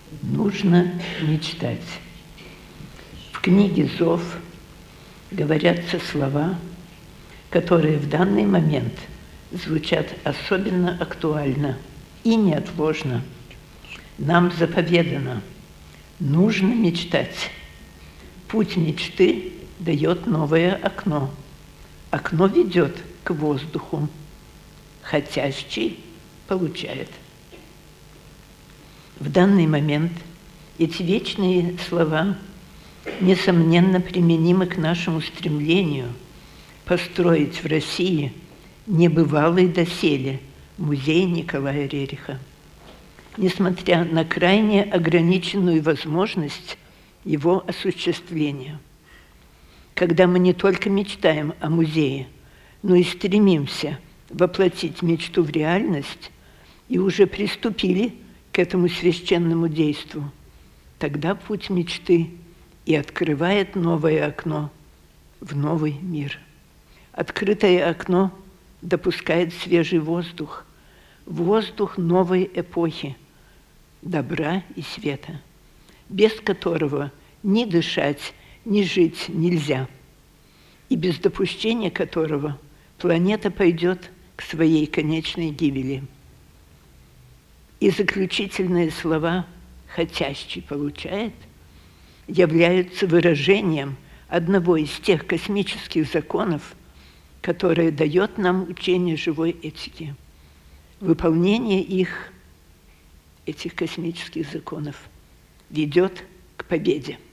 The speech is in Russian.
Нужно мечтать. В книге «Зов» говорятся слова, которые в данный момент звучат особенно актуально и неотложно. Нам заповедано, нужно мечтать. Путь мечты дает новое окно. Окно ведет к воздуху. Хотящий получает. В данный момент эти вечные слова несомненно применимы к нашему стремлению построить в России небывалый доселе музей Николая Рериха. Несмотря на крайне ограниченную возможность его осуществления. Когда мы не только мечтаем о музее, но и стремимся воплотить мечту в реальность и уже приступили к этому священному действу, тогда путь мечты и открывает новое окно в новый мир. Открытое окно допускает свежий воздух, воздух новой эпохи, добра и света, без которого ни дышать, ни жить нельзя, и без допущения которого планета пойдет к своей конечной гибели. И заключительные слова «хотящий получает» являются выражением одного из тех космических законов, которые дает нам учение живой этики. Выполнение этих космических законов ведет к победе.